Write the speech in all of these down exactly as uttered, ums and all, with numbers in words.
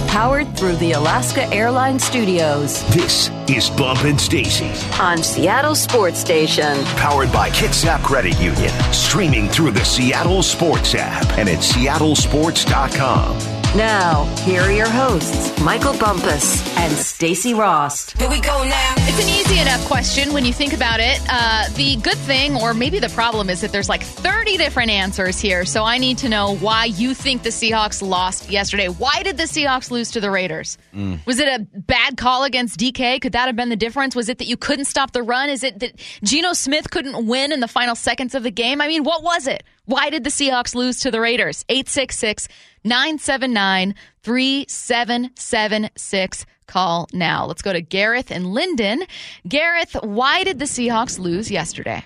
powered through the Alaska Airlines Studios. This is Bump and Stacy on Seattle Sports Station. Powered by Kitsap Credit Union. Streaming through the Seattle Sports app and at seattle sports dot com. Now, here are your hosts, Michael Bumpus and Stacy Ross. Here we go now. It's an easy enough question when you think about it. Uh, the good thing, or maybe the problem, is that there's like thirty different answers here. So I need to know why you think the Seahawks lost yesterday. Why did the Seahawks lose to the Raiders? Mm. Was it a bad call against D K? Could that have been the difference? Was it that you couldn't stop the run? Is it that Geno Smith couldn't win in the final seconds of the game? I mean, what was it? Why did the Seahawks lose to the Raiders? eight six six, nine seven nine, three seven seven six. Call now. Let's go to Gareth and Linden. Gareth, why did the Seahawks lose yesterday?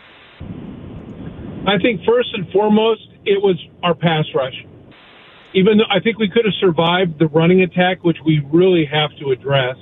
I think first and foremost, it was our pass rush. Even though I think we could have survived the running attack, which we really have to address.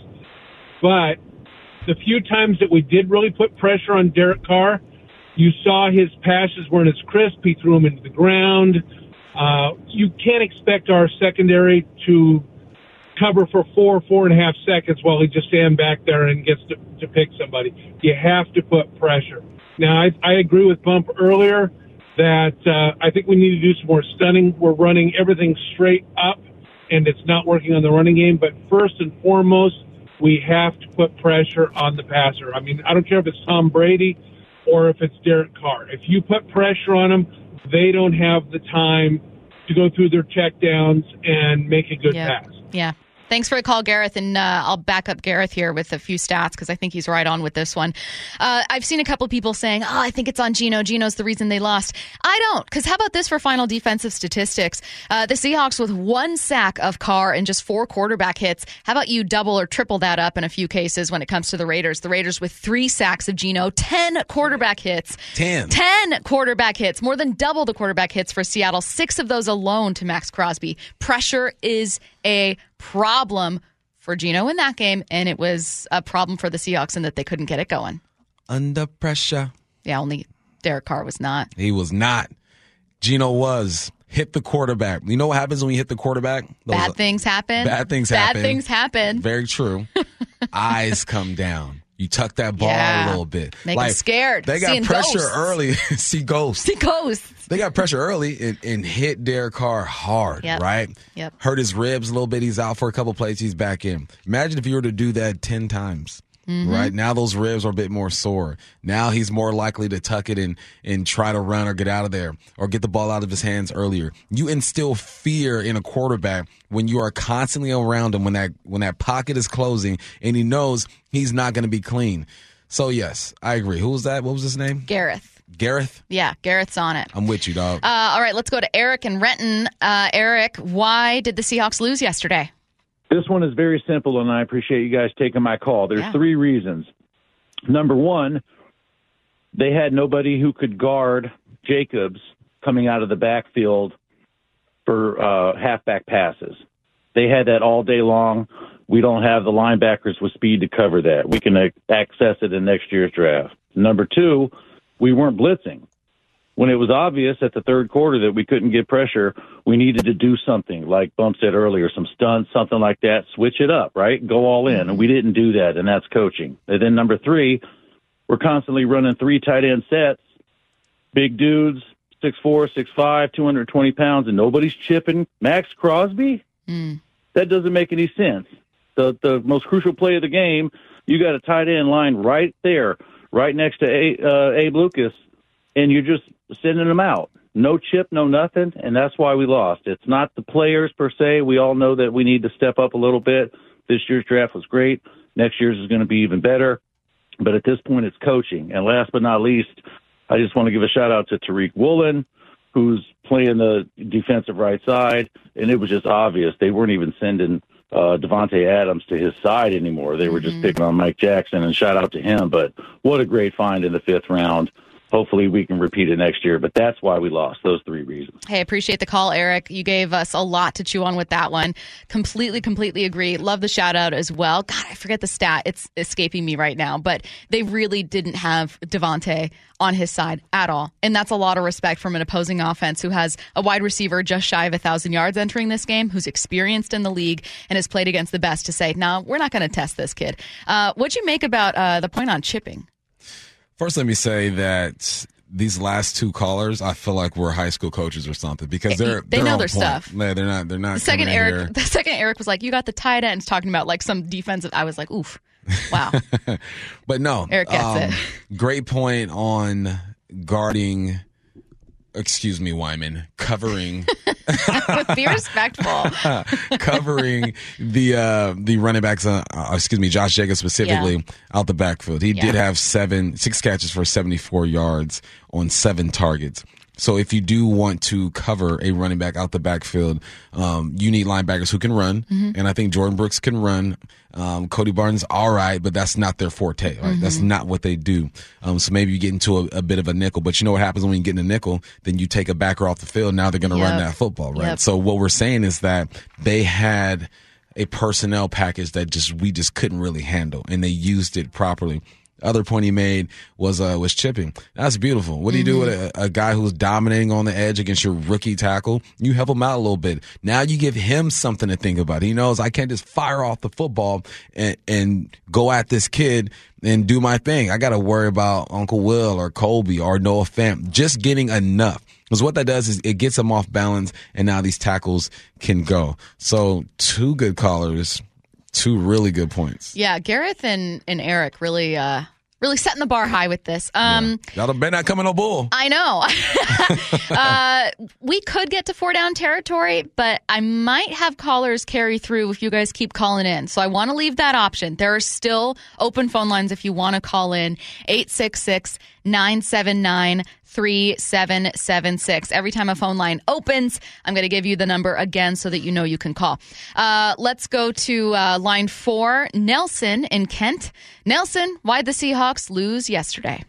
But the few times that we did really put pressure on Derek Carr, you saw his passes weren't as crisp. He threw them into the ground. Uh, you can't expect our secondary to cover for four, four and a half seconds while he just stands back there and gets to, to pick somebody. You have to put pressure. Now, I, I agree with Bump earlier that uh, I think we need to do some more stunning. We're running everything straight up, and it's not working on the running game. But first and foremost, we have to put pressure on the passer. I mean, I don't care if it's Tom Brady or if it's Derek Carr. If you put pressure on them, they don't have the time to go through their checkdowns and make a good yeah. pass. Yeah. Thanks for the call, Gareth, and uh, I'll back up Gareth here with a few stats because I think he's right on with this one. Uh, I've seen a couple people saying, oh, I think it's on Geno. Geno's the reason they lost. I don't, because how about this for final defensive statistics? Uh, the Seahawks with one sack of Carr and just four quarterback hits. How about you double or triple that up in a few cases when it comes to the Raiders? The Raiders with three sacks of Geno, ten quarterback hits. Ten. Ten quarterback hits, more than double the quarterback hits for Seattle. Six of those alone to Max Crosby. Pressure is a problem for Geno in that game, and it was a problem for the Seahawks in that they couldn't get it going. Under pressure. Yeah, only Derek Carr was not. He was not. Geno was. Hit the quarterback. You know what happens when you hit the quarterback? Those bad things happen. Bad things bad happen. Bad things happen. Very true. Eyes come down. You tuck that ball yeah. a little bit. Make like, them scared. They got Seeing pressure ghosts. early. See ghosts. See ghosts. They got pressure early and, and hit Derek Carr hard, yep. right? Yep. Hurt his ribs a little bit. He's out for a couple plays. He's back in. Imagine if you were to do that ten times. Mm-hmm. Right now, those ribs are a bit more sore. Now he's more likely to tuck it and and try to run or get out of there or get the ball out of his hands earlier. You instill fear in a quarterback when you are constantly around him when that when that pocket is closing and he knows he's not going to be clean. So yes, I agree. Who was that? What was his name? Gareth. Gareth? Yeah, Gareth's on it. I'm with you, dog. Uh, all right, let's go to Eric and Renton. Uh, Eric, why did the Seahawks lose yesterday? This one is very simple, and I appreciate you guys taking my call. There's yeah. three reasons. Number one, they had nobody who could guard Jacobs coming out of the backfield for uh, halfback passes. They had that all day long. We don't have the linebackers with speed to cover that. We can access it in next year's draft. Number two, we weren't blitzing. When it was obvious at the third quarter that we couldn't get pressure, we needed to do something, like Bump said earlier, some stunts, something like that, switch it up, right? Go all in. And we didn't do that, and that's coaching. And then number three, we're constantly running three tight end sets, big dudes, six four, six five, two hundred twenty pounds, and nobody's chipping Max Crosby? Mm. That doesn't make any sense. The the most crucial play of the game, you got a tight end line right there, right next to A, uh, Abe Lucas, and you're just sending them out. No chip, no nothing, and that's why we lost. It's not the players per se. We all know that we need to step up a little bit. This year's draft was great. Next year's is going to be even better. But at this point, it's coaching. And last but not least, I just want to give a shout-out to Tariq Woolen, who's playing the defensive right side, and it was just obvious. They weren't even sending uh, Devontae Adams to his side anymore. They were just mm-hmm. picking on Mike Jackson, and shout out to him. But what a great find in the fifth round. hopefully we can repeat it next year. But that's why we lost, those three reasons. Hey, appreciate the call, Eric. You gave us a lot to chew on with that one. Completely, completely agree. Love the shout out as well. God, I forget the stat. It's escaping me right now. But they really didn't have Devontae on his side at all. And that's a lot of respect from an opposing offense who has a wide receiver just shy of one thousand yards entering this game, who's experienced in the league and has played against the best, to say, no, we're not going to test this kid. Uh, what'd you make about uh, the point on chipping? First, let me say that these last two callers, I feel like we're high school coaches or something, because they're they they're know on their point. stuff. Yeah, they're not. They're not. The second coming in Eric, here. the second Eric was like, "You got the tight ends," talking about like some defensive. I was like, "Oof, wow." But no, Eric gets um, it. Great point on guarding. Excuse me, Wyman. Covering, Be respectful. covering the uh, the running backs. Uh, uh, excuse me, Josh Jacobs specifically Yeah. out the backfield. He Yeah. did have seven, six catches for seventy-four yards on seven targets. So if you do want to cover a running back out the backfield, um, you need linebackers who can run, Mm-hmm. and I think Jordan Brooks can run. Um, Cody Barnes, all right, but that's not their forte. Right? Mm-hmm. That's not what they do. Um, so maybe you get into a, a bit of a nickel, but you know what happens when you get in a nickel? Then you take a backer off the field. Now they're going to Yep. run that football, right? Yep. So what we're saying is that they had a personnel package that just we just couldn't really handle, and they used it properly. Other point he made was uh, was chipping. That's beautiful. What do you do with a, a guy who's dominating on the edge against your rookie tackle? You help him out a little bit. Now you give him something to think about. He knows I can't just fire off the football and, and go at this kid and do my thing. I got to worry about Uncle Will or Colby or Noah Fant. Just getting enough. Because what that does is it gets them off balance, and now these tackles can go. So two good callers, two really good points. Yeah, Gareth and, and Eric really uh, really setting the bar high with this. Um, Y'all better not coming no bull. I know. uh, we could get to four down territory, but I might have callers carry through if you guys keep calling in. So I want to leave that option. There are still open phone lines if you want to call in. eight six six, nine seven nine, three seven seven six. Every time a phone line opens, I'm going to give you the number again so that you know you can call. Uh, let's go to uh, line four, Nelson in Kent. Nelson, why'd the Seahawks lose yesterday?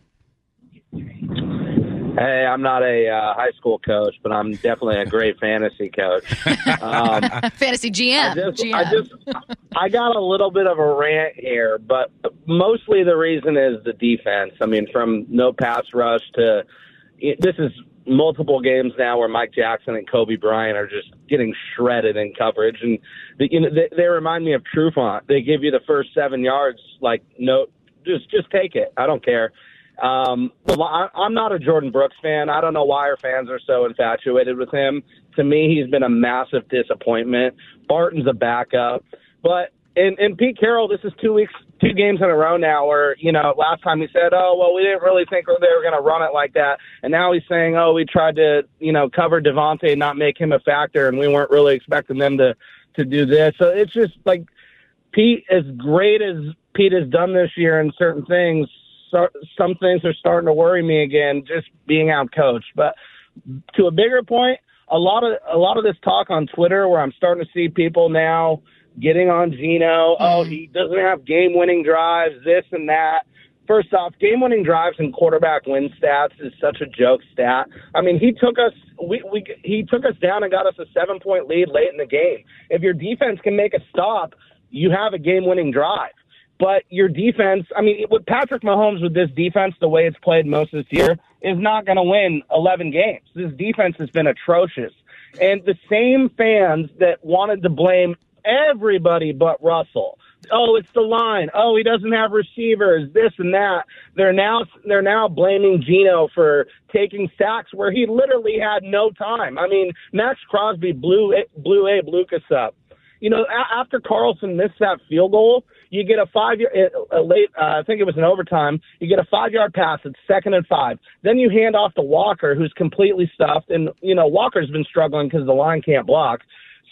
Hey, I'm not a uh, high school coach, but I'm definitely a great fantasy coach. Um, Fantasy G M. I just, G M. I just, I got a little bit of a rant here, but mostly the reason is the defense. I mean, from no pass rush to this is multiple games now where Mike Jackson and Kobe Bryant are just getting shredded in coverage, and the, you know they, they remind me of Trufant. They give you the first seven yards, like no, just just take it. I don't care. Um, I, I'm not a Jordan Brooks fan. I don't know why our fans are so infatuated with him. To me, he's been a massive disappointment. Barton's a backup. But in, in Pete Carroll, this is two weeks, two games in a row now where, you know, last time he said, oh, well, we didn't really think they were going to run it like that. And now he's saying, oh, we tried to, you know, cover Devontae and not make him a factor, and we weren't really expecting them to, to do this. So it's just like Pete, as great as Pete has done this year in certain things, some things are starting to worry me again, just being out coached. But to a bigger point, a lot of a lot of this talk on Twitter, where I'm starting to see people now getting on Geno. Oh, he doesn't have game-winning drives, this and that. First off, game-winning drives and quarterback win stats is such a joke stat. I mean, he took us we, we he took us down and got us a seven-point lead late in the game. If your defense can make a stop, you have a game-winning drive. But your defense, I mean, with Patrick Mahomes, with this defense, the way it's played most of this year, is not going to win eleven games. This defense has been atrocious. And the same fans that wanted to blame everybody but Russell, oh, it's the line, oh, he doesn't have receivers, this and that, they're now they're now blaming Geno for taking sacks where he literally had no time. I mean, Max Crosby blew, blew Abe Lucas up. You know, a- after Carlson missed that field goal, you get a five-yard a late. Uh, I think it was an overtime. You get a five-yard pass. It's second and five. Then you hand off to Walker, who's completely stuffed, and you know Walker's been struggling because the line can't block.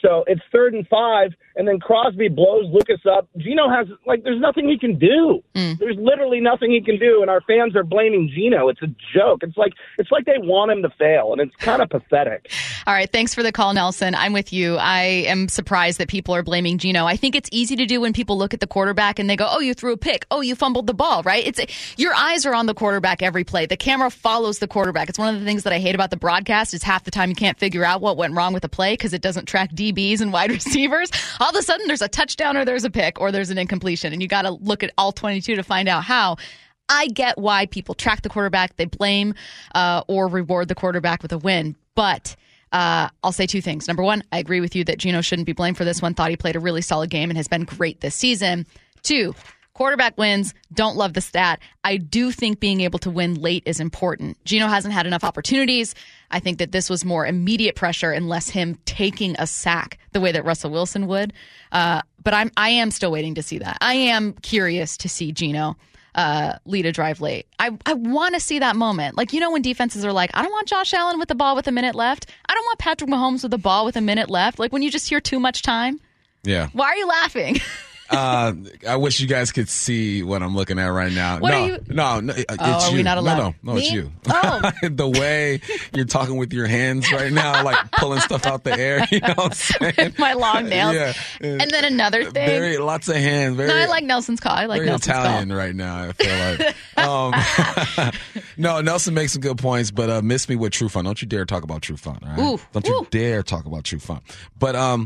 So it's third and five, and then Crosby blows Lucas up. Geno has, like, there's nothing he can do. Mm. There's literally nothing he can do, and our fans are blaming Geno. It's a joke. It's like it's like they want him to fail, and it's kind of pathetic. All right, thanks for the call, Nelson. I'm with you. I am surprised that people are blaming Geno. I think it's easy to do when people look at the quarterback and they go, oh, you threw a pick. Oh, you fumbled the ball, right? It's your eyes are on the quarterback every play. The camera follows the quarterback. It's one of the things that I hate about the broadcast is half the time you can't figure out what went wrong with the play because it doesn't track D Bs and wide receivers. All of a sudden, there's a touchdown or there's a pick or there's an incompletion, and you got to look at all twenty-two to find out how. I get why people track the quarterback, they blame uh, or reward the quarterback with a win, but uh, I'll say two things. Number one, I agree with you that Geno shouldn't be blamed for this one. Thought he played a really solid game and has been great this season. Two, quarterback wins. Don't love the stat. I do think being able to win late is important. Geno hasn't had enough opportunities. I think that this was more immediate pressure and less him taking a sack the way that Russell Wilson would. Uh, but I'm I am still waiting to see that. I am curious to see Geno uh, lead a drive late. I, I want to see that moment. Like, you know, when defenses are like, I don't want Josh Allen with the ball with a minute left. I don't want Patrick Mahomes with the ball with a minute left. Like when you just hear too much time. Yeah. Why are you laughing? Uh, I wish you guys could see what I'm looking at right now. What no, are you? no, no, it's oh, you. Are we not allowed? No, no, no, Me? it's you. Oh. The way you're talking with your hands right now, like pulling stuff out the air, you know what I'm saying? With my long nails. Yeah. And then another thing. Very, lots of hands. Very, no, I like Nelson's call. I like very Nelson's Italian call. right now, I feel like. um, no, Nelson makes some good points, but uh, miss me with True Fun. Don't you dare talk about True Fun, all right? Ooh, Don't you ooh. dare talk about True Fun. But, um,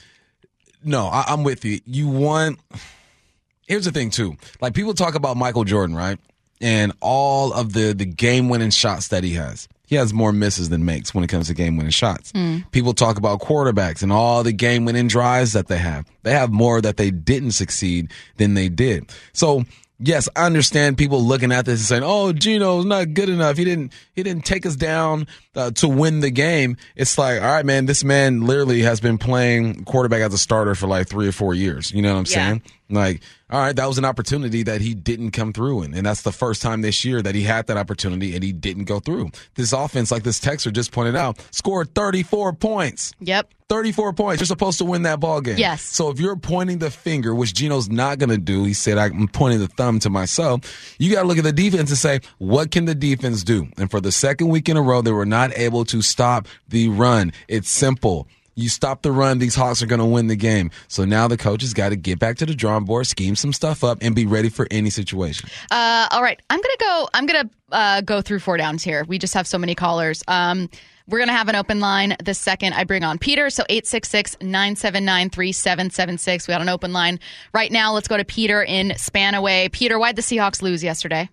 no, I, I'm with you. You want... Here's the thing, too. Like, people talk about Michael Jordan, right? And all of the, the game-winning shots that he has. He has more misses than makes when it comes to game-winning shots. Mm. People talk about quarterbacks and all the game-winning drives that they have. They have more that they didn't succeed than they did. So, yes, I understand people looking at this and saying, oh, Geno's not good enough. He didn't he didn't take us down uh, to win the game. It's like, all right, man, this man literally has been playing quarterback as a starter for like three or four years. You know what I'm yeah. saying? Like, all right, that was an opportunity that he didn't come through in. And that's the first time this year that he had that opportunity and he didn't go through. This offense, like this texter just pointed out, scored thirty-four points. Yep. thirty-four points. You're supposed to win that ball game. Yes. So if you're pointing the finger, which Geno's not going to do, he said, I'm pointing the thumb to myself. You got to look at the defense and say, what can the defense do? And for the second week in a row, they were not able to stop the run. It's simple. You stop the run, these Hawks are going to win the game. So now the coach has got to get back to the drawing board, scheme some stuff up, and be ready for any situation. Uh, all right, I'm gonna go. I'm gonna uh, go through four downs here. We just have so many callers. Um, we're gonna have an open line the second I bring on Peter. So eight six six, nine seven nine, three seven seven six. We got an open line right now. Let's go to Peter in Spanaway. Peter, why'd the Seahawks lose yesterday?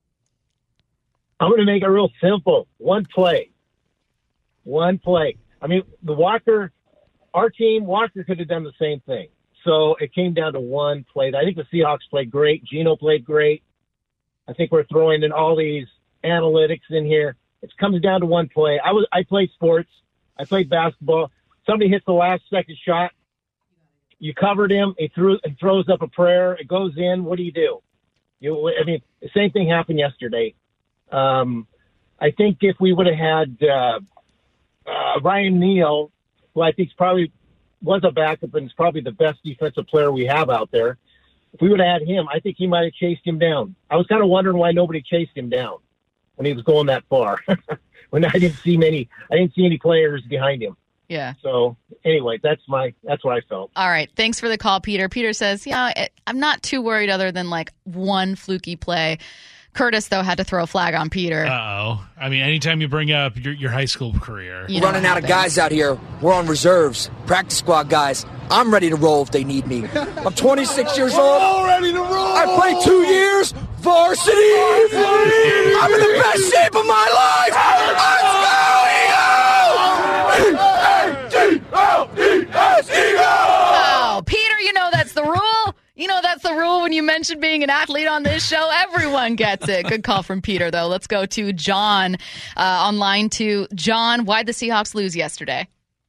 I'm gonna make it real simple. One play. One play. I mean, the Walker, our team, Walker could have done the same thing. So it came down to one play. I think the Seahawks played great. Geno played great. I think we're throwing in all these analytics in here. It comes down to one play. I was I played sports. I played basketball. Somebody hits the last second shot. You covered him. He threw and throws up a prayer. It goes in. What do you do? You, I mean, the same thing happened yesterday. Um, I think if we would have had uh, uh, Ryan Neal, who I think probably was a backup and is probably the best defensive player we have out there, if we would have had him, I think he might have chased him down. I was kind of wondering why nobody chased him down when he was going that far. When I didn't see many, I didn't see any players behind him. Yeah. So anyway, that's my that's what I felt. All right. Thanks for the call, Peter. Peter says, yeah, I'm not too worried other than like one fluky play. Curtis, though, had to throw a flag on Peter. Uh-oh. I mean, anytime you bring up your, your high school career. You Running out of guys out here. We're on reserves. Practice squad guys. I'm ready to roll if they need me. I'm twenty-six years old. I'm ready to roll. I played two years. Varsity. Varsity. I'm in the best shape of my life. Let's go, Oh, Peter, you know that's the rule. You know that's the rule when you mention being an athlete on this show. Everyone gets it. Good call from Peter, though. Let's go to John uh, on line two. John, why'd the Seahawks lose yesterday?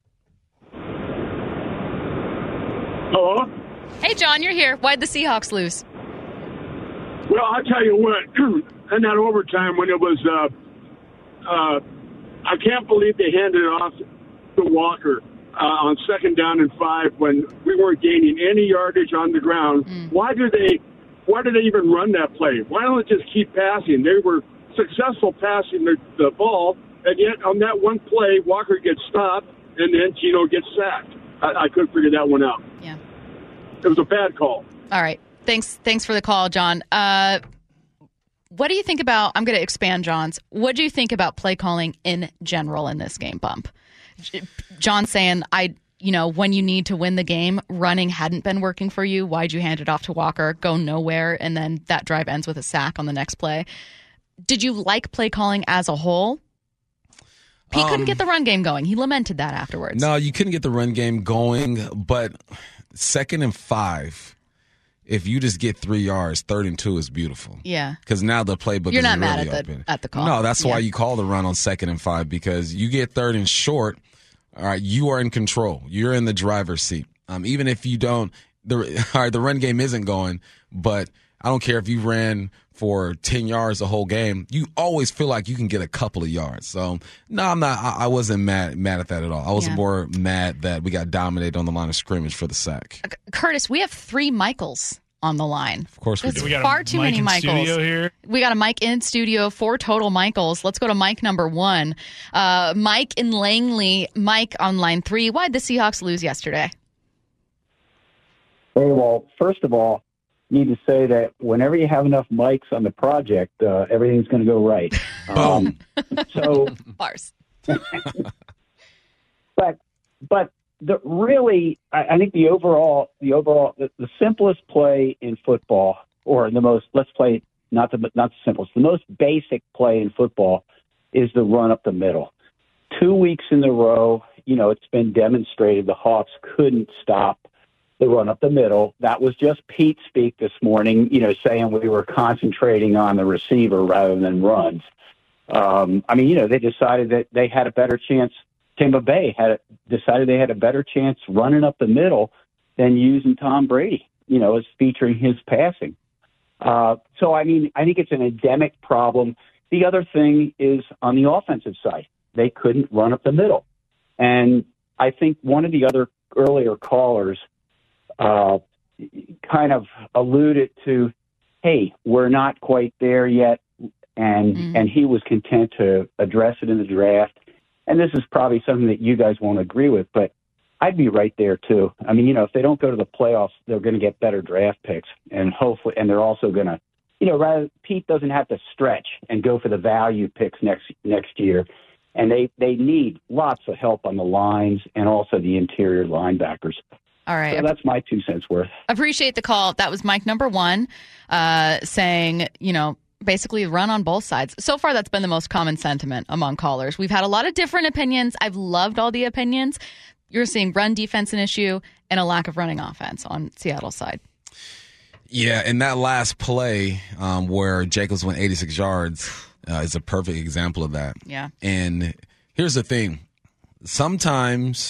Hello? Hey, John, you're here. Why'd the Seahawks lose? Well, I'll tell you what. In that overtime when it was, uh, uh, I can't believe they handed it off to Walker. uh, on second down and five when we weren't gaining any yardage on the ground. Mm. Why do they? Why did they even run that play? Why don't they just keep passing? They were successful passing the, the ball, and yet on that one play, Walker gets stopped, and then Gino gets sacked. I, I couldn't figure that one out. Yeah, it was a bad call. All right, thanks. Thanks for the call, John. Uh, what do you think about? I'm going to expand John's. What do you think about play calling in general in this game, Bump? John saying, I, you know, when you need to win the game, running hadn't been working for you. Why'd you hand it off to Walker? Go nowhere, and then that drive ends with a sack on the next play. Did you like play calling as a whole? He um, couldn't get the run game going. He lamented that afterwards. No, you couldn't get the run game going, but second and five, if you just get three yards, third and two is beautiful. Yeah. Because now the playbook You're is not really mad at open. the, at the call. No, that's yeah. why you call the run on second and five, because you get third and short, all right, you are in control. You're in the driver's seat. Um, even if you don't, the all right, the run game isn't going, but I don't care if you ran for ten yards the whole game, you always feel like you can get a couple of yards. So, no, I'm not. I, I wasn't mad mad at that at all. I was yeah. more mad that we got dominated on the line of scrimmage for the sack. Curtis, we have three Michaels on the line. Of course we That's do. We got far a too mic many in Michaels. Studio here. We got a Mike in studio, four total Michaels. Let's go to Mike number one. Uh, Mike in Langley. Mike on line three. Why'd the Seahawks lose yesterday? Hey, well, first of all, need to say that whenever you have enough mics on the project, uh, everything's going to go right. Um, so, Bars. but but the really, I, I think the overall the overall the, the simplest play in football, or the most let's play not the not the simplest, the most basic play in football is the run up the middle. Two weeks in a row, you know, it's been demonstrated the Hawks couldn't stop the run up the middle. That was just Pete speak this morning, you know, saying we were concentrating on the receiver rather than runs. Um, I mean, you know, they decided that they had a better chance. Tampa Bay had decided they had a better chance running up the middle than using Tom Brady, you know, as featuring his passing. Uh, so, I mean, I think it's an endemic problem. The other thing is on the offensive side, they couldn't run up the middle. And I think one of the other earlier callers Uh, kind of alluded to, hey, we're not quite there yet, and mm-hmm. and he was content to address it in the draft. And this is probably something that you guys won't agree with, but I'd be right there too. I mean, you know, if they don't go to the playoffs, they're going to get better draft picks, and hopefully, and they're also going to, you know, rather Pete doesn't have to stretch and go for the value picks next next year, and they they need lots of help on the lines and also the interior linebackers. All right. So that's my two cents worth. Appreciate the call. That was Mike number one uh, saying, you know, basically run on both sides. So far, that's been the most common sentiment among callers. We've had a lot of different opinions. I've loved all the opinions. You're seeing run defense an issue and a lack of running offense on Seattle's side. Yeah, and that last play um, where Jacobs went eighty-six yards uh, is a perfect example of that. Yeah. And here's the thing. Sometimes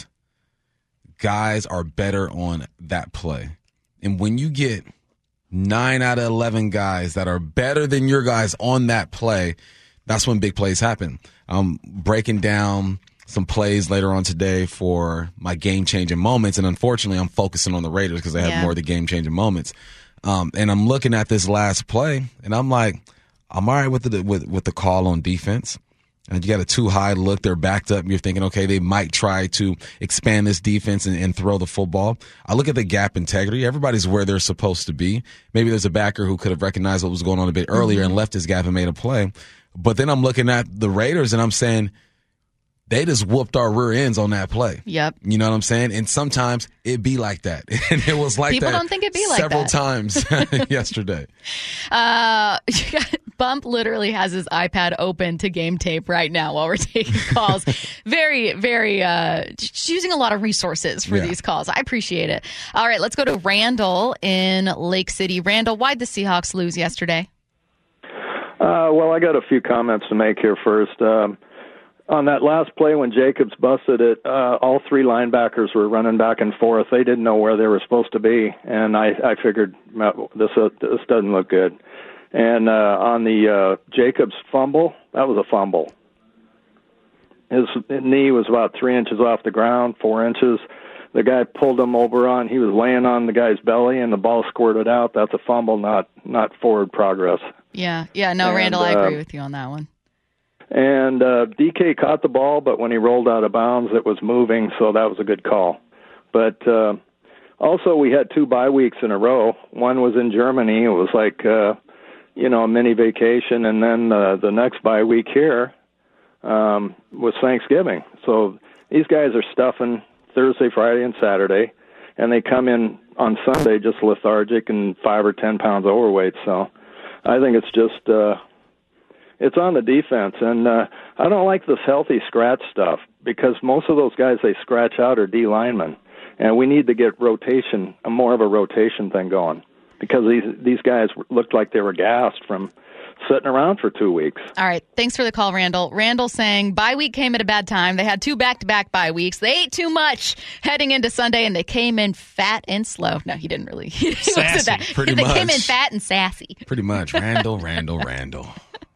guys are better on that play. And when you get nine out of eleven guys that are better than your guys on that play, that's when big plays happen. I'm breaking down some plays later on today for my game-changing moments, and unfortunately I'm focusing on the Raiders because they have yeah. more of the game-changing moments. Um, and I'm looking at this last play, and I'm like, I'm all right with the, with, with the call on defense. And you got a too high look. They're backed up. And you're thinking, okay, they might try to expand this defense and, and throw the football. I look at the gap integrity. Everybody's where they're supposed to be. Maybe there's a backer who could have recognized what was going on a bit earlier mm-hmm. and left his gap and made a play. But then I'm looking at the Raiders and I'm saying, they just whooped our rear ends on that play. Yep. You know what I'm saying? And sometimes it be like that. And it was like People that don't think it'd be like several that. times yesterday. Uh, Bump literally has his iPad open to game tape right now while we're taking calls. very, very, uh, just using a lot of resources for Yeah. these calls. I appreciate it. All right, let's go to Randall in Lake City. Randall, why'd the Seahawks lose yesterday? Uh, well, I got a few comments to make here first. Um, On that last play when Jacobs busted it, uh, all three linebackers were running back and forth. They didn't know where they were supposed to be, and I, I figured this uh, this doesn't look good. And uh, on the uh, Jacobs fumble, that was a fumble. his knee was about three inches off the ground, four inches. The guy pulled him over on. He was laying on the guy's belly, and the ball squirted out. That's a fumble, not not forward progress. Yeah, yeah. No, and, Randall, I agree uh, with you on that one. And uh, D K caught the ball, but when he rolled out of bounds, it was moving, so that was a good call. But uh, also, we had two bye weeks in a row. One was in Germany. It was like, uh, you know, a mini vacation, and then uh, the next bye week here um, was Thanksgiving. So these guys are stuffing Thursday, Friday, and Saturday, and they come in on Sunday just lethargic and five or ten pounds overweight. So I think it's just uh, it's on the defense, and uh, I don't like this healthy scratch stuff because most of those guys they scratch out are D linemen, and we need to get rotation, a more of a rotation thing going because these these guys looked like they were gassed from sitting around for two weeks. All right. Thanks for the call, Randall. Randall saying bye week came at a bad time. They had two back-to-back bye weeks. They ate too much heading into Sunday, and they came in fat and slow. No, he didn't really. He Sassy, that. pretty they much. came in fat and sassy. Pretty much. Randall, Randall, Randall.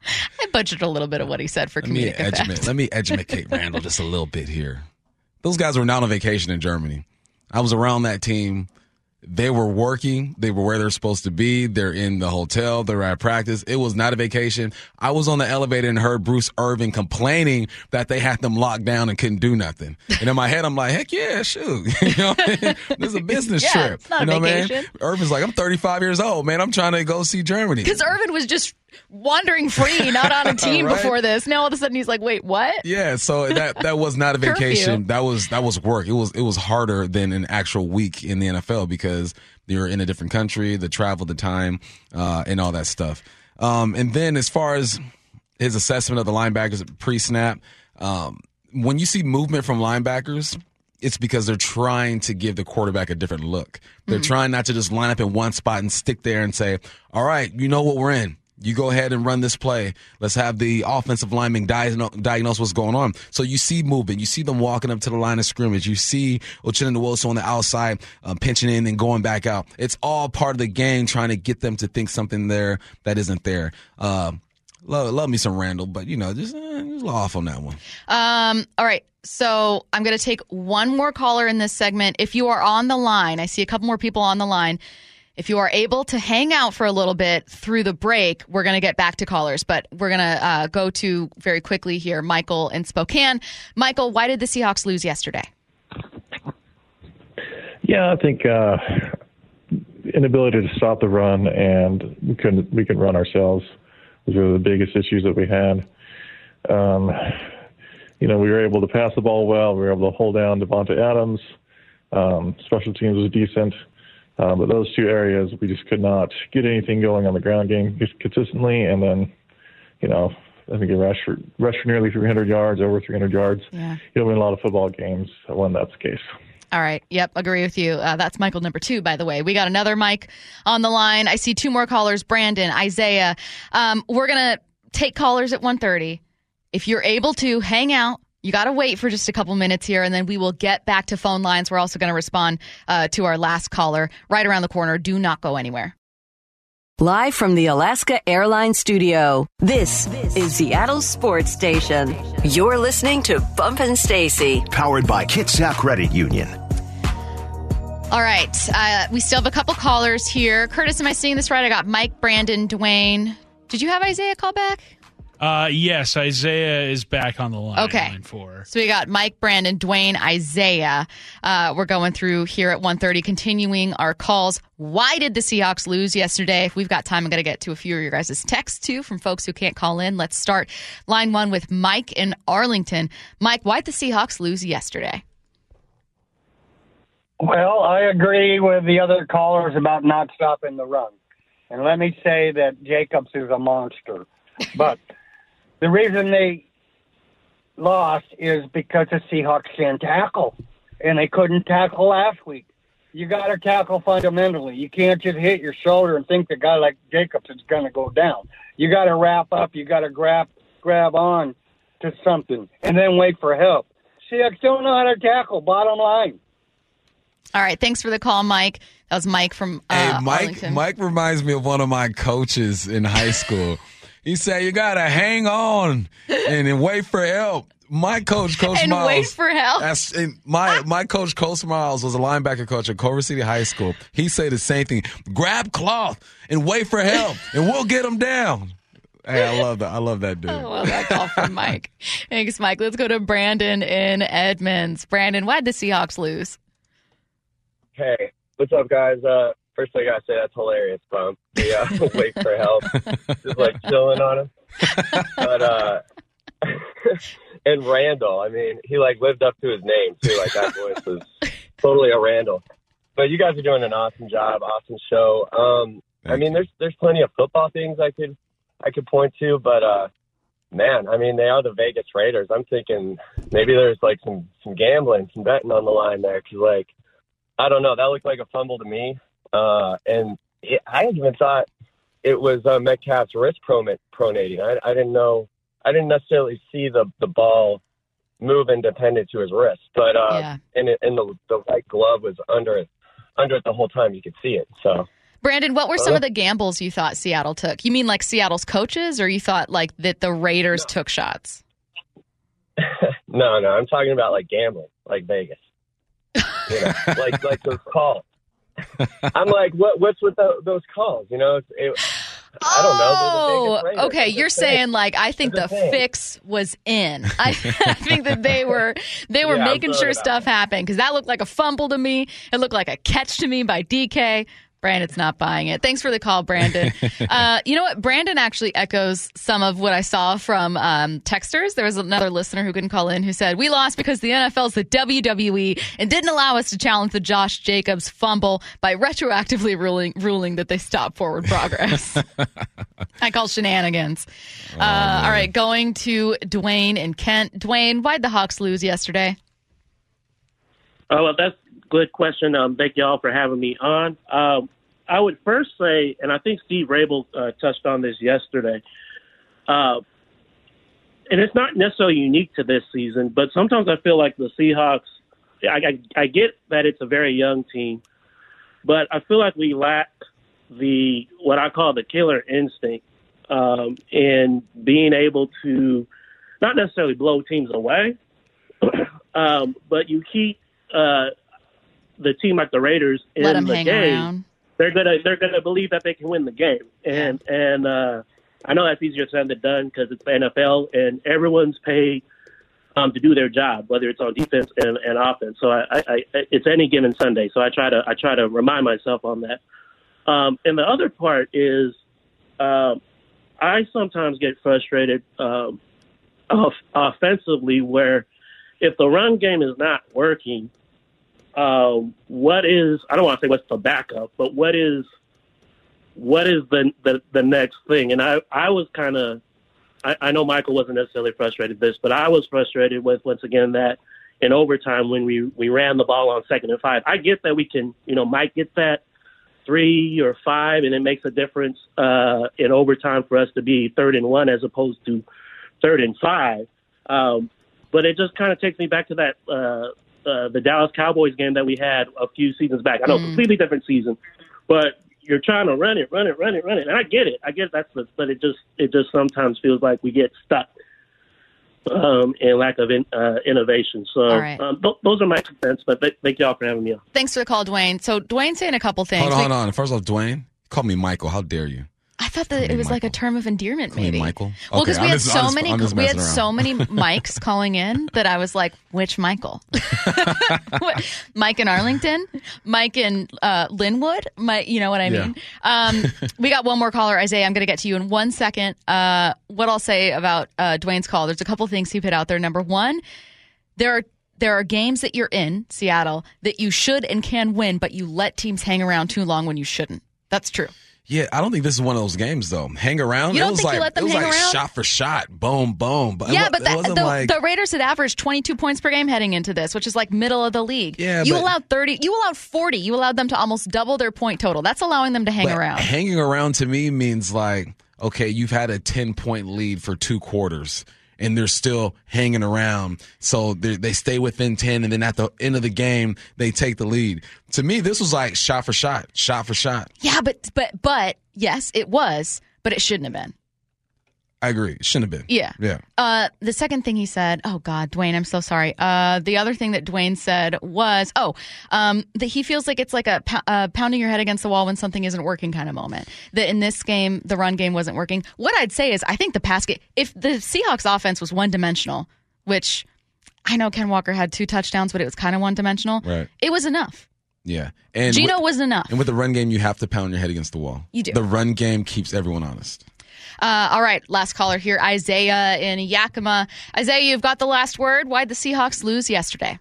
I butchered a little bit of what he said for Let me, comedic effect. educate, let me educate Randall just a little bit here. Those guys were not on vacation in Germany. I was around that team. They were working. They were where they're supposed to be. They're in the hotel. They're at practice. It was not a vacation. I was on the elevator and heard Bruce Irvin complaining that they had them locked down and couldn't do nothing. And in my head, I'm like, heck yeah, shoot. You know what I mean? This is a business yeah, trip. It's not you know a vacation. What I mean? Irvin's like, I'm thirty-five years old, man. I'm trying to go see Germany. Because Irvin was just wandering free, not on a team Right? before this. Now all of a sudden he's like, wait, what? Yeah, so that that was not a vacation. Curfew. That was that was work. It was it was harder than an actual week in the N F L because you're in a different country, the travel, the time, uh, and all that stuff. Um, and then as far as his assessment of the linebackers pre-snap, um, when you see movement from linebackers, it's because they're trying to give the quarterback a different look. They're mm-hmm. trying not to just line up in one spot and stick there and say, all right, you know what we're in. You go ahead and run this play. Let's have the offensive lineman diagnose what's going on. So you see movement. You see them walking up to the line of scrimmage. You see Uchenna Nwosu on the outside um, pinching in and going back out. It's all part of the game trying to get them to think something there that isn't there. Uh, love, love me some Randall, but, you know, just, uh, just a little off on that one. Um, all right. So I'm going to take one more caller in this segment. If you are on the line, I see a couple more people on the line. If you are able to hang out for a little bit through the break, we're going to get back to callers. But we're going to uh, go to very quickly here, Michael in Spokane. Michael, why did the Seahawks lose yesterday? Yeah, I think uh, inability to stop the run, and we couldn't we couldn't run ourselves. Those were the biggest issues that we had. Um, you know, we were able to pass the ball well. We were able to hold down Devontae Adams. Um, special teams was decent. Uh, but those two areas, we just could not get anything going on the ground game consistently. And then, you know, I think he rushed for, rushed for nearly three hundred yards, over three hundred yards. Yeah. He'll win a lot of football games when that's the case. All right. Yep. Agree with you. Uh, that's Michael number two, by the way. We got another Mike on the line. I see two more callers, Brandon, Isaiah. Um, we're going to take callers at one thirty. If you're able to, hang out. You got to wait for just a couple minutes here, and then we will get back to phone lines. We're also going to respond uh, to our last caller right around the corner. Do not go anywhere. Live from the Alaska Airlines studio, this is Seattle Sports Station. You're listening to Bump and Stacy. Powered by Kitsap Credit Union. All right. Uh, we still have a couple callers here. Curtis, am I seeing this right? I got Mike, Brandon, Dwayne. Did you have Isaiah call back? Uh, yes, Isaiah is back on the line. Okay. Line four. So we got Mike, Brandon, Dwayne, Isaiah. Uh, we're going through here at one thirty, continuing our calls. Why did the Seahawks lose yesterday? If we've got time, I'm going to get to a few of your guys' texts, too, from folks who can't call in. Let's start line one with Mike in Arlington. Mike, why did the Seahawks lose yesterday? Well, I agree with the other callers about not stopping the run. And let me say that Jacobs is a monster. But the reason they lost is because the Seahawks can't tackle, and they couldn't tackle last week. You got to tackle fundamentally. You can't just hit your shoulder and think the guy like Jacobs is going to go down. You got to wrap up. You got to grab grab on to something, and then wait for help. Seahawks don't know how to tackle, bottom line. All right, thanks for the call, Mike. That was Mike from uh, Hey, Mike, Arlington. Mike reminds me of one of my coaches in high school. He said, you got to hang on and then wait for help. My coach, Coach and Miles. wait for help. That's, my my coach, Coach Miles, was a linebacker coach at Culver City High School. He said the same thing. Grab cloth and wait for help, and we'll get them down. Hey, I love that. I love that dude. I love that call from Mike. Thanks, Mike. Let's go to Brandon in Edmonds. Brandon, why'd the Seahawks lose? Hey, what's up, guys? Uh, first, I gotta say that's hilarious, Bump. The uh, wait for help, just like chilling on him. But uh, and Randall, I mean, he like lived up to his name too. Like that voice was totally a Randall. But you guys are doing an awesome job, awesome show. Um, I mean, there's there's plenty of football things I could I could point to, but uh, man, I mean, they are the Vegas Raiders. I'm thinking maybe there's like some some gambling, some betting on the line there, because like I don't know, that looked like a fumble to me, uh, and it, I even thought it was uh, Metcalf's wrist pronating. I, I didn't know. I didn't necessarily see the, the ball move independent to his wrist, but uh, yeah. and, it, and the the white glove was under it, under it the whole time. You could see it. So, Brandon, what were some uh, of the gambles you thought Seattle took? You mean like Seattle's coaches, or you thought like that the Raiders no. took shots? no, no, I'm talking about like gambling, like Vegas. You know, like like those calls. I'm like, what what's with the, those calls? You know, it's, it, I don't know. Oh, okay. You're saying like I think the fix was in. I, I think that they were they were yeah, making sure stuff happened, because that looked like a fumble to me. It looked like a catch to me by D K. Brandon's not buying it. Thanks for the call, Brandon. uh, you know what? Brandon actually echoes some of what I saw from um, texters. There was another listener who couldn't call in who said, we lost because the N F L is the W W E and didn't allow us to challenge the Josh Jacobs fumble by retroactively ruling ruling that they stopped forward progress. I call shenanigans. Oh, uh, all right, going to Dwayne in Kent. Dwayne, why'd the Hawks lose yesterday? Oh, well, that's good question. Um, thank you all for having me on. Um, I would first say, and I think Steve Rabel uh, touched on this yesterday, uh, and it's not necessarily unique to this season, but sometimes I feel like the Seahawks, I, I, I get that it's a very young team, but I feel like we lack the, what I call the killer instinct um, in being able to not necessarily blow teams away, um, but you keep uh, the team like the Raiders in Let them the hang game, around. they're gonna they're gonna believe that they can win the game, and yeah. and uh, I know that's easier said than done because it's the N F L and everyone's paid um, to do their job, whether it's on defense and, and offense. So I, I, I it's any given Sunday. So I try to I try to remind myself on that. Um, and the other part is um, I sometimes get frustrated um, off- offensively where if the run game is not working. Um, what is, I don't want to say what's the backup, but what is, what is the, the, the next thing? And I, I was kind of, I, I know Michael wasn't necessarily frustrated with this, but I was frustrated with, once again, that in overtime when we, we ran the ball on second and five, I get that we can, you know, Mike gets that three or five and it makes a difference, uh, in overtime for us to be third and one as opposed to third and five. Um, but it just kind of takes me back to that, uh, Uh, the Dallas Cowboys game that we had a few seasons back. I know, mm. completely different season, but you're trying to run it, run it, run it, run it. And I get it. I get that's the, but it just, it just sometimes feels like we get stuck um, in lack of in, uh, innovation. So right. um, th- those are my two cents, but th- thank you all for having me on. Thanks for the call, Dwayne. So Dwayne's saying a couple things. Hold on, hold on. First off, Dwayne, call me Michael. How dare you? I thought that it was Michael. Like a term of endearment, Call maybe. Me Michael. Well, because okay, we had just, so just, many, we had around. so many Mikes calling in that I was like, which Michael? Mike in Arlington, Mike in uh, Linwood. My, you know what I mean. Yeah. Um, we got one more caller, Isaiah. I'm going to get to you in one second. Uh, what I'll say about uh, Dwayne's call. There's a couple things he put out there. Number one, there are. There are games that you're in, Seattle, that you should and can win, but you let teams hang around too long when you shouldn't. That's true. Yeah, I don't think this is one of those games, though. Hang around. You don't it was think like, you let them it was hang like around? shot for shot, boom, boom. But yeah, it, but it the, wasn't the, like, the Raiders had averaged twenty-two points per game heading into this, which is like middle of the league. Yeah, you but, allowed thirty. You allowed forty. You allowed them to almost double their point total. That's allowing them to hang but around. Hanging around to me means like, okay, you've had a ten-point lead for two quarters. And they're still hanging around. So they stay within ten, and then at the end of the game, they take the lead. To me, this was like shot for shot, shot for shot. Yeah, but but but yes, it was, but it shouldn't have been. I agree. It shouldn't have been. Yeah. Yeah. Uh, the second thing he said, oh, God, Dwayne, I'm so sorry. Uh, the other thing that Dwayne said was, oh, um, that he feels like it's like a p- uh, pounding your head against the wall when something isn't working kind of moment. That in this game, the run game wasn't working. What I'd say is I think the pass game, if the Seahawks offense was one-dimensional, which I know Ken Walker had two touchdowns, but it was kind of one-dimensional, right. It was enough. Yeah. And Geno with, wasn't enough. And with the run game, you have to pound your head against the wall. You do. The run game keeps everyone honest. Uh, all right, last caller here, Isaiah in Yakima. Isaiah, you've got the last word. Why'd the Seahawks lose yesterday?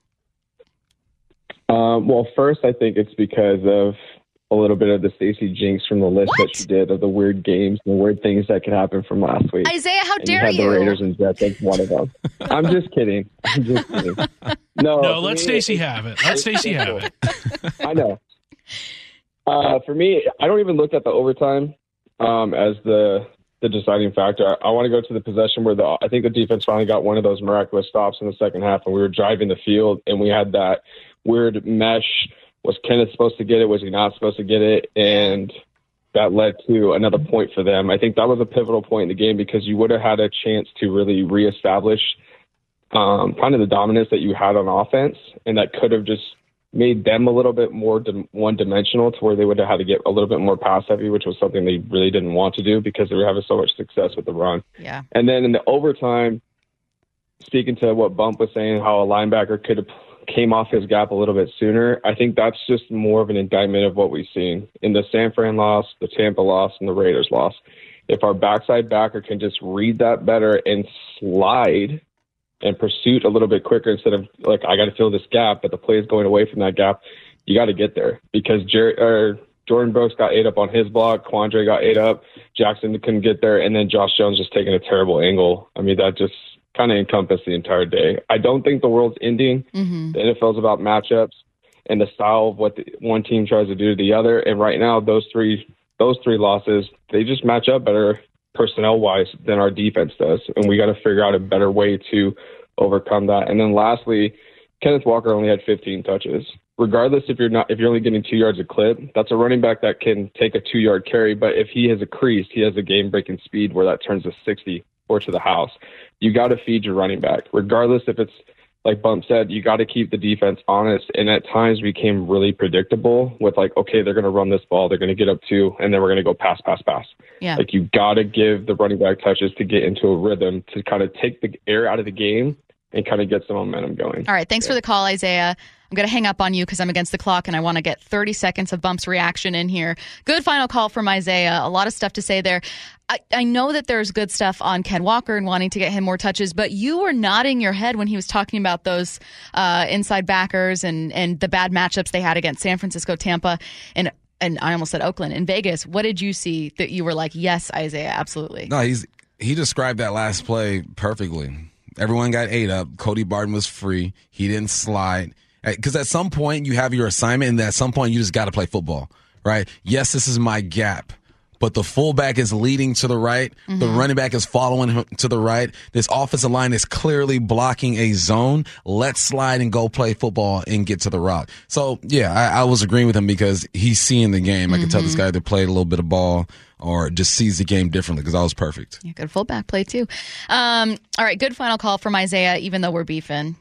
Um, well, first, I think it's because of a little bit of the Stacey jinx from the list what? that she did of the weird games and the weird things that could happen from last week. Isaiah, how and dare you? Had you? the Raiders and Jets as one of them. I'm just kidding. I'm just kidding. No, no let me, Stacey have it. Let Stacey have it. I know. Uh, for me, I don't even look at the overtime um, as the the deciding factor. I, I want to go to the possession where the I think the defense finally got one of those miraculous stops in the second half, and we were driving the field, and we had that weird mesh. Was Kenneth supposed to get it? Was he not supposed to get it? And that led to another point for them. I think that was a pivotal point in the game because you would have had a chance to really reestablish um, kind of the dominance that you had on offense, and that could have just made them a little bit more dim- one-dimensional to where they would have had to get a little bit more pass-heavy, which was something they really didn't want to do because they were having so much success with the run. Yeah. And then in the overtime, speaking to what Bump was saying, how a linebacker could have came off his gap a little bit sooner, I think that's just more of an indictment of what we've seen in the San Fran loss, the Tampa loss, and the Raiders loss. If our backside backer can just read that better and slide and pursuit a little bit quicker instead of like, I got to fill this gap, but the play is going away from that gap, you got to get there because Jerry, or Jordan Brooks got ate up on his block, Quandre got ate up, Jackson couldn't get there, and then Josh Jones just taking a terrible angle. I mean, that just kind of encompassed the entire day. I don't think the world's ending. Mm-hmm. The N F L's about matchups and the style of what the, one team tries to do to the other. And right now, those three those three losses, they just match up better personnel-wise than our defense does. And we got to figure out a better way to overcome that. And then lastly, Kenneth Walker only had fifteen touches. Regardless if you're not if you're only getting two yards a clip, that's a running back that can take a two-yard carry. But if he has a crease, he has a game-breaking speed where that turns to sixty or to the house. You got to feed your running back. Regardless if it's, like Bump said, you got to keep the defense honest. And at times became really predictable with like, okay, they're going to run this ball. They're going to get up two, and then we're going to go pass, pass, pass. Yeah. Like you got to give the running back touches to get into a rhythm to kind of take the air out of the game and kind of get some momentum going. All right. Thanks yeah. for the call, Isaiah. I'm going to hang up on you because I'm against the clock and I want to get thirty seconds of Bump's reaction in here. Good final call from Isaiah. A lot of stuff to say there. I, I know that there's good stuff on Ken Walker and wanting to get him more touches, but you were nodding your head when he was talking about those uh, inside backers and, and the bad matchups they had against San Francisco, Tampa, and and I almost said Oakland and Vegas. What did you see that you were like, yes, Isaiah, absolutely? No, he's he described that last play perfectly. Everyone got ate up. Cody Barton was free. He didn't slide. Because at some point you have your assignment, and at some point you just got to play football, right? Yes, this is my gap, but the fullback is leading to the right. Mm-hmm. The running back is following him to the right. This offensive line is clearly blocking a zone. Let's slide and go play football and get to the rock. So, yeah, I, I was agreeing with him because he's seeing the game. Mm-hmm. I can tell this guy either played a little bit of ball or just sees the game differently because I was perfect. Yeah, good fullback play, too. Um, all right, good final call from Isaiah, even though we're beefing.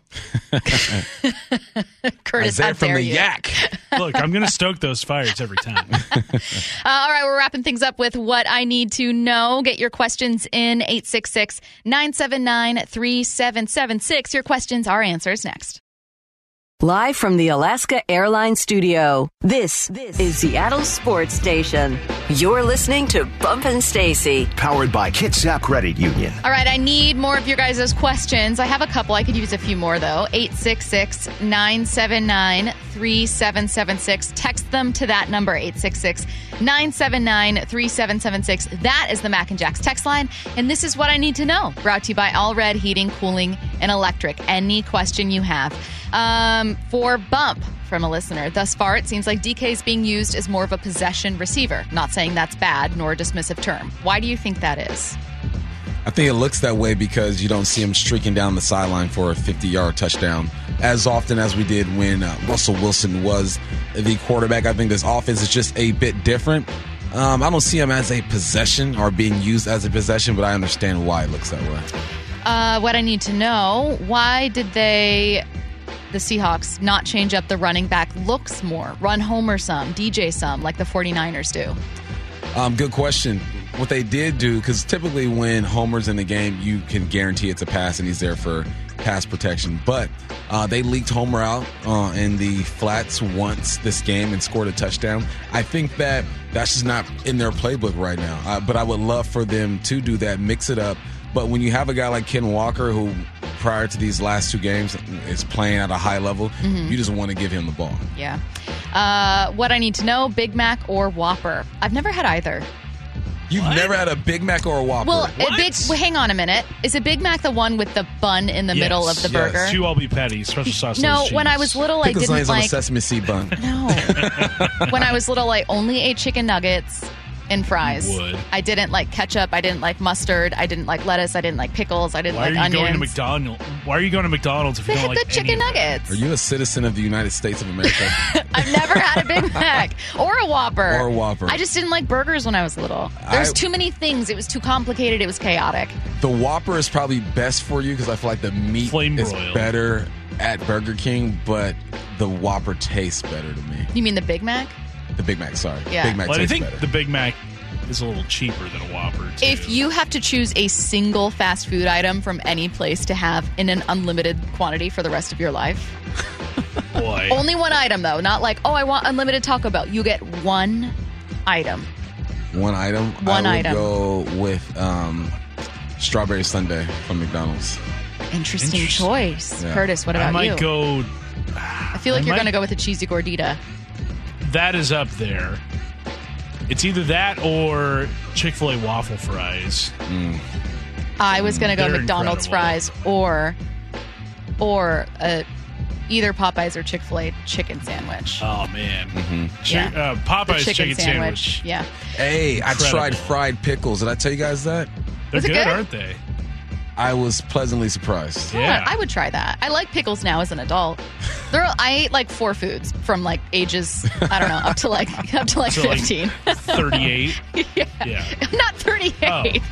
Curtis, Isaiah how from dare the you? Yak. Look, I'm going to stoke those fires every time. uh, all right, we're wrapping things up with What I Need to Know. Get your questions in eight six six, nine seven nine, three seven seven six. Your questions, our answers next. Live from the Alaska Airlines studio, this, this is Seattle Sports Station. You're listening to Bump and Stacy. Powered by Kitsap Credit Union. All right, I need more of your guys' questions. I have a couple. I could use a few more, though. eight six six, nine seven nine, three seven seven six. Text them to that number, eight six six, nine seven nine, three seven seven six. That is the Mac and Jack's text line. And this is What I Need to Know, brought to you by All Red Heating, Cooling, and Electric. Any question you have. Um, for Bump from a listener, thus far it seems like D K is being used as more of a possession receiver. Not saying that's bad, nor a dismissive term. Why do you think that is? I think it looks that way because you don't see him streaking down the sideline for a fifty-yard touchdown as often as we did when uh, Russell Wilson was the quarterback. I think this offense is just a bit different. Um, I don't see him as a possession or being used as a possession, but I understand why it looks that way. Uh, what I need to know, why did they, the Seahawks, not change up the running back looks more? Run Homer some, D J some, like the 49ers do? Um, good question. What they did do, because typically when Homer's in the game, you can guarantee it's a pass and he's there for pass protection. But uh, they leaked Homer out uh, in the flats once this game and scored a touchdown. I think that that's just not in their playbook right now. Uh, but I would love for them to do that, mix it up. But when you have a guy like Ken Walker, who prior to these last two games is playing at a high level, mm-hmm. you just want to give him the ball. Yeah. Uh, what I need to know, Big Mac or Whopper? I've never had either. You've what? never had a Big Mac or a Whopper? Well, a big, well, hang on a minute. Is a Big Mac the one with the bun in the yes. middle of the yes. burger? Two all beef patties, special sauce. No, cheese. when I was little, Pickles I didn't like. on a sesame seed bun. No. When I was little, I only ate chicken nuggets and fries. You would. I didn't like ketchup. I didn't like mustard. I didn't like lettuce. I didn't like pickles. I didn't Why like are you onions. going to McDonald's? Why are you going to McDonald's if they you don't had like the chicken nuggets? Are you a citizen of the United States of America? I've never had a Big Mac or a Whopper. Or a Whopper. I just didn't like burgers when I was little. There's I, too many things. It was too complicated. It was chaotic. The Whopper is probably best for you because I feel like the meat Flame is broiled. better at Burger King, but the Whopper tastes better to me. You mean the Big Mac? The Big Mac, sorry. Yeah. Big Mac well, tastes I think better. the Big Mac is a little cheaper than a Whopper, too. If you have to choose a single fast food item from any place to have in an unlimited quantity for the rest of your life. Boy. Only one item, though. Not like, oh, I want unlimited Taco Bell. You get one item. One item? One I would item. go with um, strawberry sundae from McDonald's. Interesting, Interesting. choice. Yeah. Curtis, what I about might you? go... I feel like I you're might- going to go with a cheesy gordita. That is up there. It's either that or Chick-fil-A waffle fries. Mm. I was going to go They're McDonald's incredible. fries or or uh, either Popeyes or Chick-fil-A chicken sandwich. Oh, man. Mm-hmm. Chi- Yeah. uh, The Popeye's chicken, sandwich. Yeah. Hey, Incredible. I tried fried pickles. Did I tell you guys that? They're Was it good, good? aren't they? I was pleasantly surprised. Yeah. I would try that. I like pickles now as an adult. There, I ate like four foods from like ages, I don't know, up to like up to like So, like, fifteen. thirty-eight. yeah. Yeah. I'm not thirty-eight.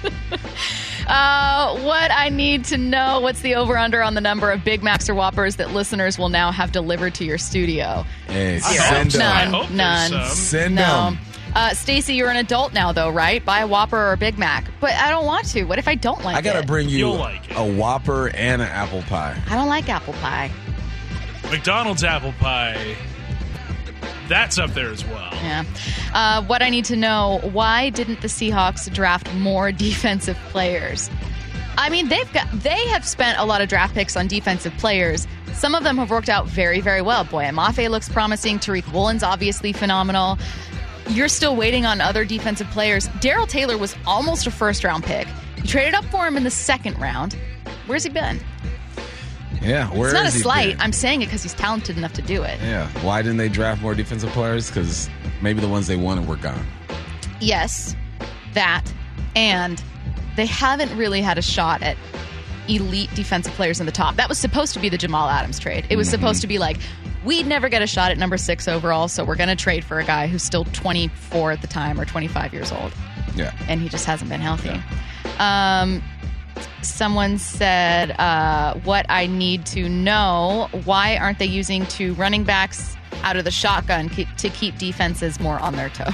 uh, what I need to know, what's the over-under on the number of Big Macs or Whoppers that listeners will now have delivered to your studio? Hey, I send hope- them. I None. hope there's None. some. Send No. them. Uh, Stacy, you're an adult now, though, right? Buy a Whopper or a Big Mac. But I don't want to. What if I don't like I got to it? bring you You'll like it. a Whopper and an apple pie. I don't like apple pie. McDonald's apple pie. That's up there as well. Yeah. Uh, what I need to know, why didn't the Seahawks draft more defensive players? I mean, they've got they have spent a lot of draft picks on defensive players. Some of them have worked out very, very well. Boy, Mafe looks promising. Tariq Woolen's obviously phenomenal. You're still waiting on other defensive players. Darrell Taylor was almost a first-round pick. You traded up for him in the second round. Where's he been? Yeah, where it's not a has he slight. been? I'm saying it because he's talented enough to do it. Yeah, why didn't they draft more defensive players? Because maybe the ones they wanted were gone. Yes, that. And they haven't really had a shot at elite defensive players in the top. That was supposed to be the Jamal Adams trade. It was Mhm. supposed to be like, we'd never get a shot at number six overall, so we're going to trade for a guy who's still twenty-four at the time or twenty-five years old. Yeah. And he just hasn't been healthy. Um, someone said, uh, what I need to know, why aren't they using two running backs out of the shotgun ke- to keep defenses more on their toes?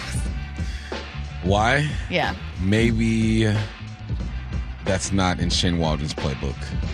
Why? Yeah. Maybe that's not in Shane Waldron's playbook.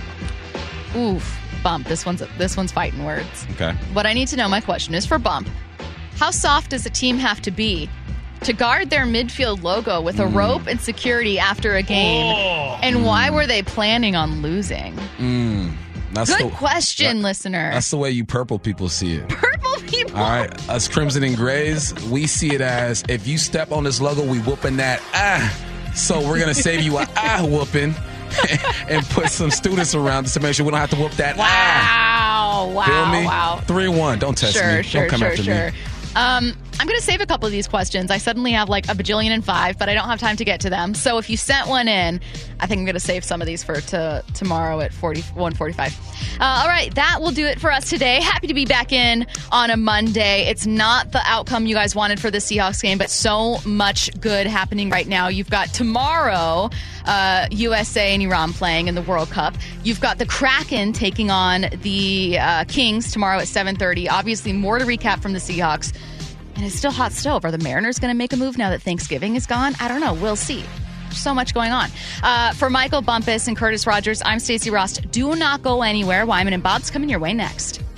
Oof, Bump. This one's this one's fighting words. Okay. What I need to know, my question is for Bump. How soft does a team have to be to guard their midfield logo with a Mm. rope and security after a game? Oh. And why were they planning on losing? Mm, that's Good the, question, that- listener. That's the way you purple people see it. Purple people. All right, us Crimson and Grays, we see it as if you step on this logo, we whooping that ah. So we're gonna save you a ah whooping and put some students around to make sure we don't have to whoop that ah. Wow, wow, Feel me? wow. Three one. Don't test Sure, me. sure, don't come sure, after sure. me. Um, I'm going to save a couple of these questions. I suddenly have like a bajillion and five, but I don't have time to get to them. So if you sent one in, I think I'm going to save some of these for to, tomorrow at forty-one forty-five. Uh, all right, that will do it for us today. Happy to be back in on a Monday. It's not the outcome you guys wanted for the Seahawks game, but so much good happening right now. You've got tomorrow uh, U S A and Iran playing in the World Cup. You've got the Kraken taking on the uh, Kings tomorrow at seven thirty. Obviously, more to recap from the Seahawks. And it's still hot stove. Are the Mariners going to make a move now that Thanksgiving is gone? I don't know. We'll see. So much going on. Uh, for Michael Bumpus and Curtis Rogers, I'm Stacey Rost. Do not go anywhere. Wyman and Bob's coming your way next.